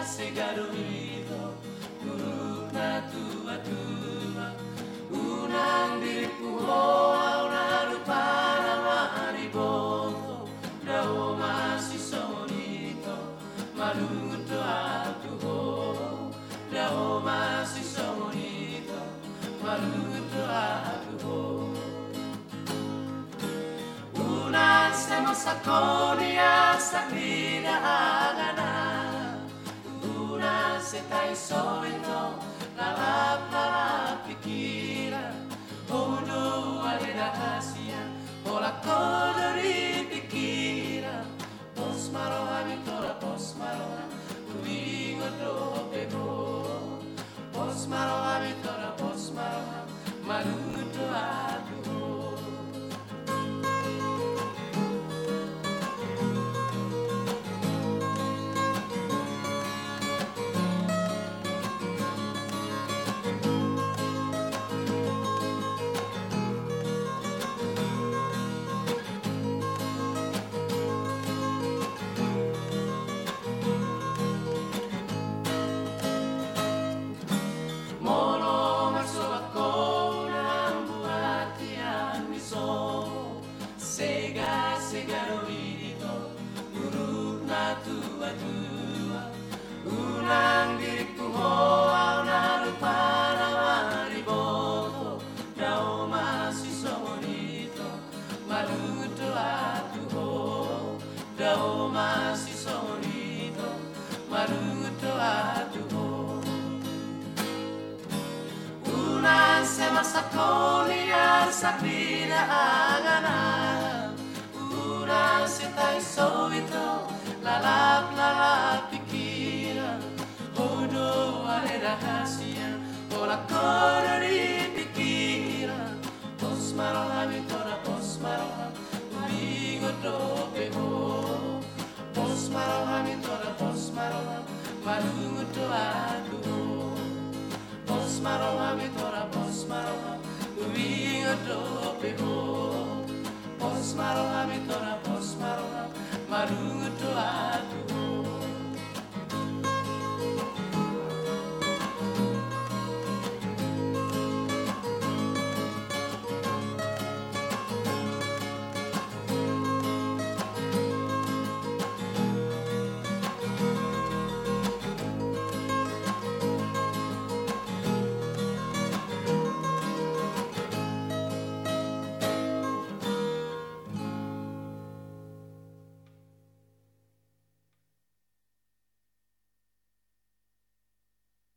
segaruito buruk na tua-tua unang diriku hoa una lupa nama riboto dao masih sonito maluto aku ho dao masih sonito maluto aku ho una sema sakonia saklina agana una setai soito lalap pikiran hono ale rahasia ola kodori pikiran pos marohami tora pos marohami kuingo dope bo pos marohami tora pos marohami maluto aku tua-tua unang diriku hoa una lupa nama riboto dao masih sonito maluto aku ho dao masih sonito maluto aku ho una sema sakonia saklina agana una setai soito lalap pikiran hodo ale rahasia ola kodori pikiran pos marohami tora pos marohami uingo dope ho pos marohami tora pos marohami malungo aku pos marohami tora pos marohami uingo dope ho pos marohami tora